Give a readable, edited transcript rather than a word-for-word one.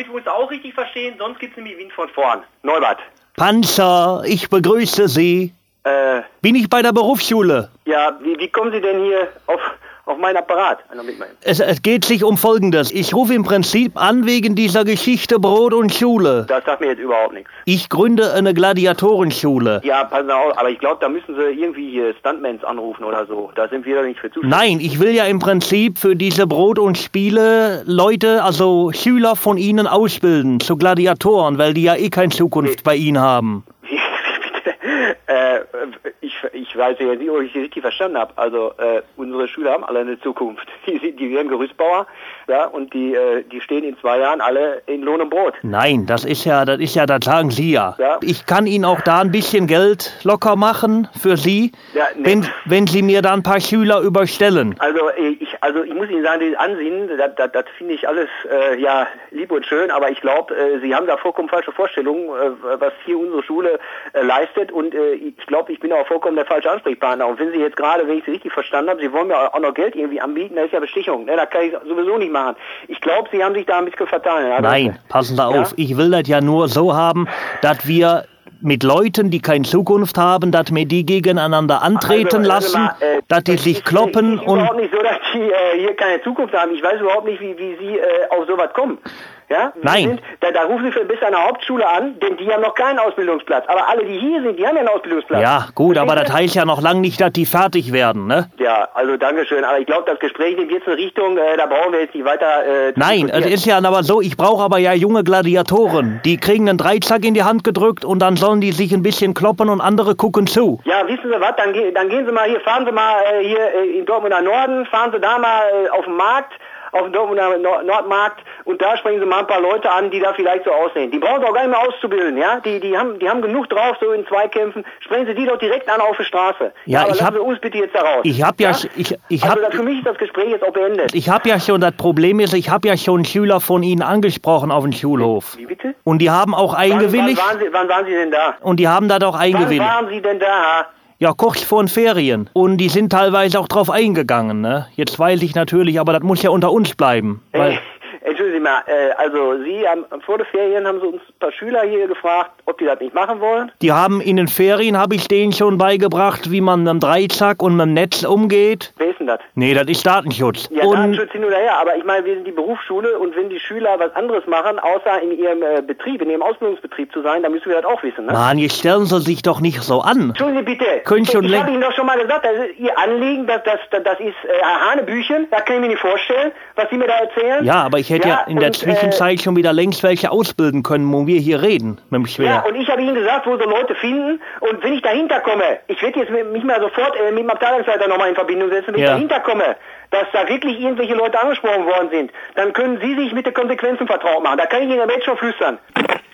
ich muss auch richtig verstehen, sonst gibt's nämlich Wind von vorn. Neubert. Panzer, ich begrüße Sie. Bin ich bei der Berufsschule? Ja, wie kommen Sie denn hier auf meinen Apparat? Es geht sich um Folgendes. Ich rufe im Prinzip an wegen dieser Geschichte Brot und Schule. Das sagt mir jetzt überhaupt nichts. Ich gründe eine Gladiatorenschule. Ja, passen Sie auf, aber ich glaube, da müssen Sie irgendwie hier Stuntmans anrufen oder so. Da sind wir doch nicht für zuständig. Nein, ich will ja im Prinzip für diese Brot- und Spiele Leute, also Schüler von Ihnen ausbilden zu Gladiatoren, weil die ja eh keine Zukunft bei Ihnen haben. Ich weiß ja nicht, ob ich Sie richtig verstanden habe. Also unsere Schüler haben alle eine Zukunft. Die werden Gerüstbauer, ja, und die stehen in 2 Jahren alle in Lohn und Brot. Nein, das sagen Sie ja. Ja. Ich kann Ihnen auch da ein bisschen Geld locker machen für Sie, Ja, nee. wenn Sie mir da ein paar Schüler überstellen. Also ich muss Ihnen sagen, das Ansehen, das finde ich alles ja lieb und schön, aber ich glaube, Sie haben da vollkommen falsche Vorstellungen, was hier unsere Schule leistet, und ich glaube, ich bin auch vollkommen der falsche Ansprechpartner. Und wenn Sie jetzt gerade, wenn ich Sie richtig verstanden habe, Sie wollen mir auch noch Geld irgendwie anbieten, das ist ja Bestechung, ne? Das kann ich sowieso nicht machen. Ich glaube, Sie haben sich da ein bisschen vertan. Ja? Nein, passen Sie auf. Ja? Ich will das ja nur so haben, dass wir mit Leuten, die keine Zukunft haben, dass wir die gegeneinander antreten lassen, dass die sich kloppen. Es ist überhaupt nicht so, dass die hier keine Zukunft haben. Ich weiß überhaupt nicht, wie Sie auf sowas kommen. Ja? Nein. Da rufen Sie bis an der Hauptschule an, denn die haben noch keinen Ausbildungsplatz. Aber alle, die hier sind, die haben ja einen Ausbildungsplatz. Ja, gut, aber das heißt ja noch lange nicht, dass die fertig werden, ne? Ja, also Dankeschön. Aber ich glaube, das Gespräch nimmt jetzt eine Richtung, da brauchen wir jetzt nicht weiter Nein, es ist ja aber so, ich brauche aber ja junge Gladiatoren. Die kriegen einen Dreizack in die Hand gedrückt und dann sollen die sich ein bisschen kloppen und andere gucken zu. Ja, wissen Sie was, dann gehen Sie mal hier, fahren Sie mal hier in Dortmunder Norden, fahren Sie da mal auf den Markt, auf dem Dortmunder Nordmarkt, und da sprechen Sie mal ein paar Leute an, die da vielleicht so aussehen. Die brauchen doch gar nicht mehr auszubilden, ja? Die haben genug drauf, so in Zweikämpfen. Sprechen Sie die doch direkt an auf der Straße. Ja, aber lassen Sie uns bitte jetzt da raus. Für mich ist das Gespräch jetzt auch beendet. Ich habe ja schon, das Problem ist, ich habe ja schon Schüler von Ihnen angesprochen auf dem Schulhof. Wie bitte? Und die haben auch eingewilligt. Wann waren Sie denn da? Und die haben da doch eingewilligt. Wann waren Sie denn da? Ja, kurz vor den Ferien. Und die sind teilweise auch drauf eingegangen, ne? Jetzt weiß ich natürlich, aber das muss ja unter uns bleiben. Weil Entschuldigen Sie mal, also Sie haben vor den Ferien haben Sie uns ein paar Schüler hier gefragt, ob die das nicht machen wollen? Die haben in den Ferien, habe ich denen schon beigebracht, wie man mit dem Dreizack und mit dem Netz umgeht. Wer ist denn das? Nee, das ist Datenschutz. Ja, Datenschutz hin oder her, aber ich meine, wir sind die Berufsschule, und wenn die Schüler was anderes machen, außer in ihrem Betrieb, in ihrem Ausbildungsbetrieb zu sein, dann müssen wir das auch wissen, ne? Mann, jetzt stellen Sie sich doch nicht so an. Entschuldigen Sie bitte, Ich habe Ihnen doch schon mal gesagt, das ist Ihr Anliegen, das ist Hanebüchen, da kann ich mir nicht vorstellen, was Sie mir da erzählen. Ja, aber ich hätte ja in der Zwischenzeit schon wieder längst welche ausbilden können, wo wir hier reden, mit dem Schwer. Ja, und ich habe Ihnen gesagt, wo Sie Leute finden, und wenn ich dahinter komme, ich werde jetzt mich mal sofort mit dem Abteilungsleiter nochmal in Verbindung setzen, wenn ich dahinter komme, dass da wirklich irgendwelche Leute angesprochen worden sind, dann können Sie sich mit den Konsequenzen vertraut machen. Da kann ich Ihnen jetzt schon flüstern.